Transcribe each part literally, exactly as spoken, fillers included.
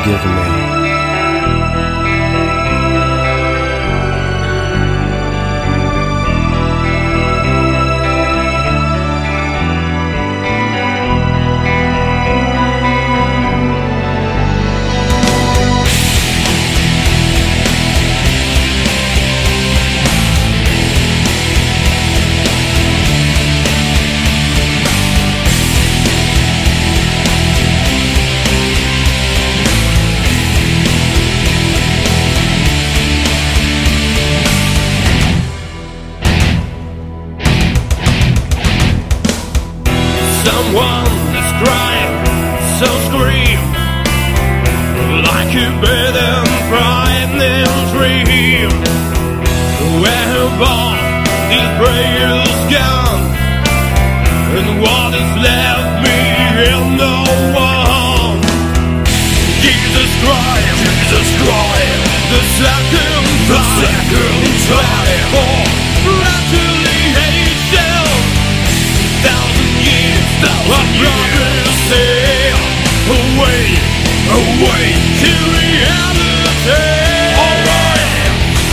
given me. Someone is crying, so scream like you bear them frightening dream. Where have all these prayers gone? And what has left me in no one? Jesus Christ, Jesus Christ, the second the second time for reconciliation. Thousand years, thousand years, say away, away to reality. Alright.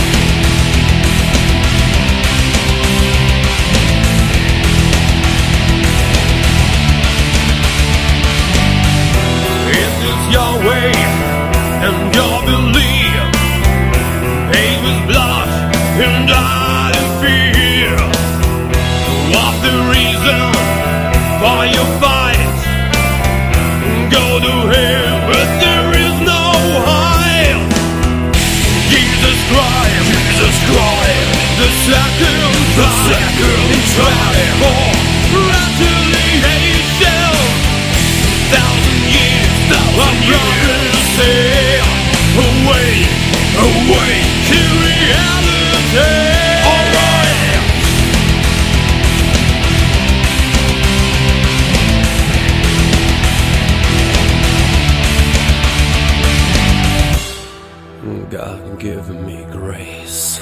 Is this your way and your belief? Hate with blood and died in fear. What's the reason for your fight? Go to hell, but there is no hide. Jesus Christ, Jesus Christ, the second, the second time for reconciliation. Thousand years, thousand years, say away, away to reality. God given me grace.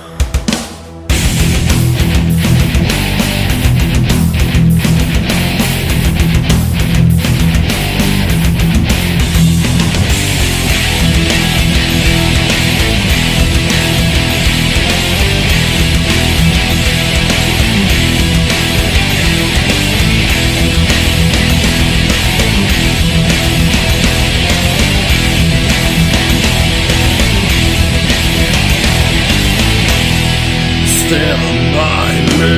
Stand by me.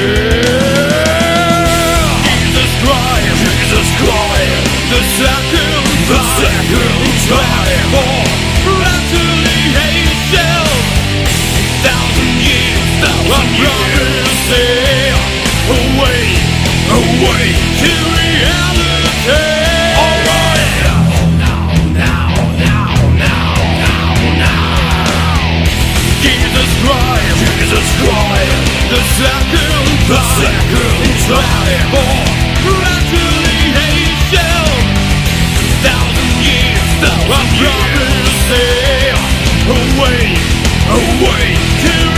Jesus Christ, Jesus Christ, the second, the second time for reconciliation. Thousand years, thousand years, say away, away to reality. Alright. Now, now, now, now, now, now. Jesus Christ, Jesus Christ, the second, the second time for reconciliation. Thousand years, thousand years, say away, away to